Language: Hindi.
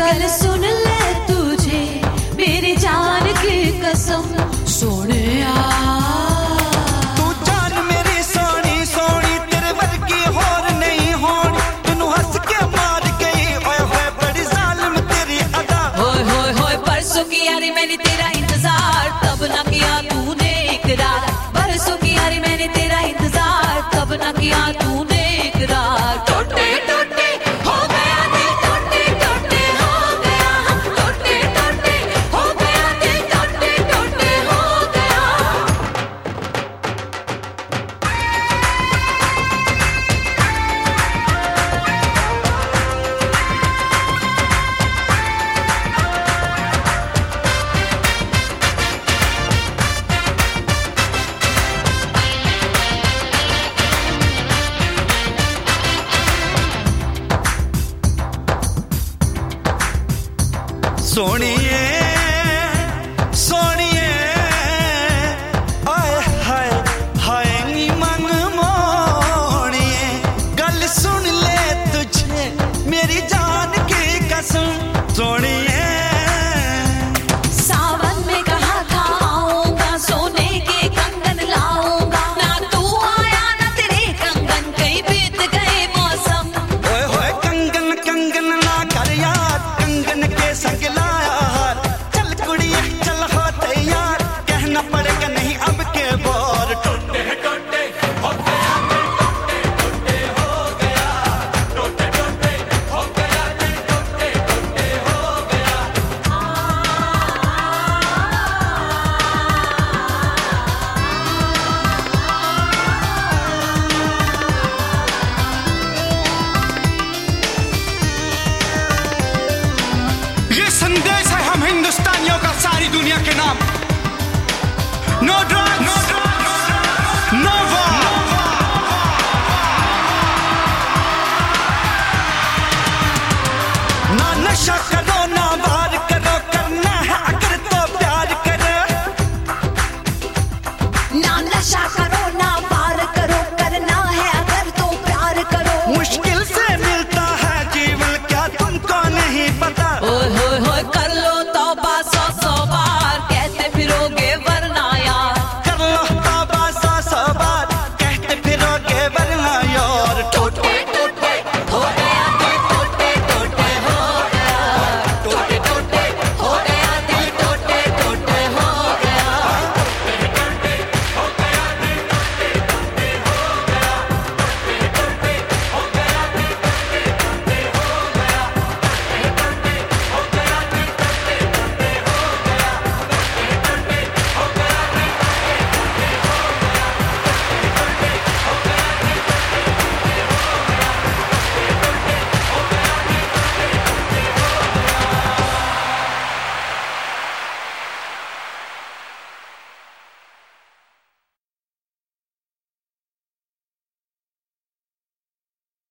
गल सुन ले तुझे मेरी जान की कसम सोने तू जान मेरी सोनी सोनी तेरे वर्गी होर नहीं होनी तेनू हंस के मार गई ओए होए बड़ी जालिम तेरी अदा होए होए होए परसों की यारी मैंने तेरा इंतजार तब ना किया तूने इकरार परसों की यारी मैंने तेरा इंतजार तब ना किया तूने इकरार टूटे टूटे हो गया दिल टूटे टूटे हो गया टूटे टूटे हो गया दिल टूटे टूटे हो गया सोनिए सोनिए आए हाय हाय नी मन मोनिए गल सुन ले तुझे मेरी जान की कसम सोनिए सावन में कहा था आऊंगा सोने के कंगन लाऊंगा ना तू आया ना तेरे कंगन कहीं बीत गए मौसम ओए होए कंगन कंगन ना कर यार कंगन के संग लाया हार चल कुड़िए चल हो तैयार कहना पड़ेगा नहीं अब के बोर टूटे टूटे हो गया टूटे टूटे हो गया टूटे टूटे हो गया टूटे टूटे हो गया ये संदेश है हम हिंदुस्तानियों का सारी दुनिया के नाम नो